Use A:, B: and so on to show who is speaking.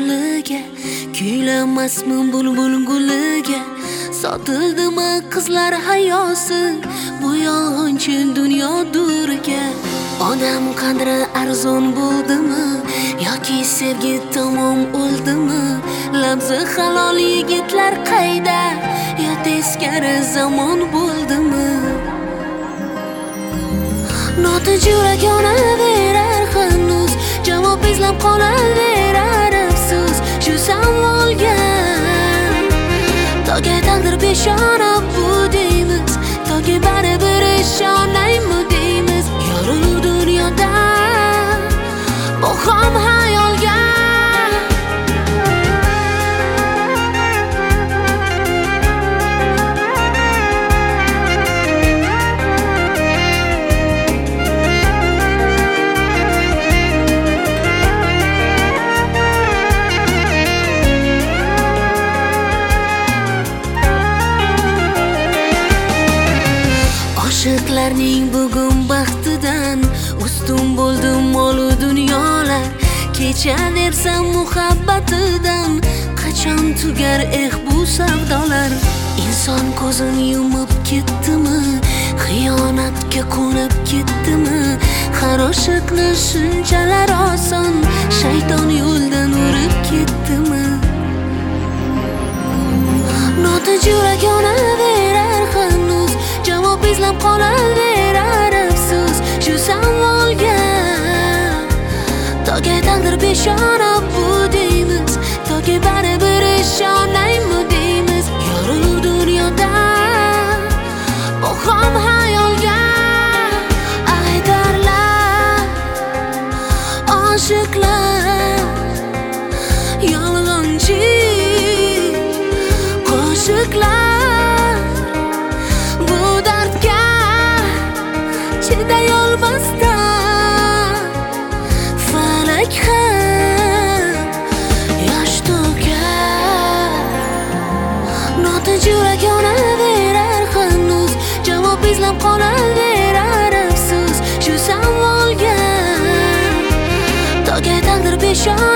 A: yo'liga, kuylamasmi bulbul guliga. Sotildimi qizlar hayosi bu yolg'onchi dunyodurga. Odam qadri arzon bo'ldimi yoki sevgi tamom o'ldimi? Labzi halol yigitlar qayda, yo teskari zamon bo'ldimi? Notinch yurak yonaverar hanuz, javob izlab qolaverar afsus shu savolga. Toki taqdir peshona bu deymiz, toki baribir ishonaymi deymiz. Yorug' dunyoda bu ham hayolga. Oshiqlarning bugun baxtidan ustun bo'ldi molu dunyolar. Kechaversa muhabbatidan qachon tugar bu savdolar? Inson ko'zini yumib ketdimi, xiyonatga qo'nib ketdimi? Har oshiqni shunchalar oson shayton yo'ldan urib ketdimi? Notinch yurak yonaverar hanuz, javob izlab qolaverar afsus shu savolga. Toki taqdir peshona bu deymiz, toki baribir ishonaymi deymiz. Yorug' dunyoda bu ham hayolga. Aytarlar oshiqlar yolg'onchi qo'shiqlar. Bu dardga chidayolmasdan falak ham yosh to'kar. Notinch yurak yonaverar hanuz, javob izlab qolaverar afsus shu savolga. Toki taqdir peshona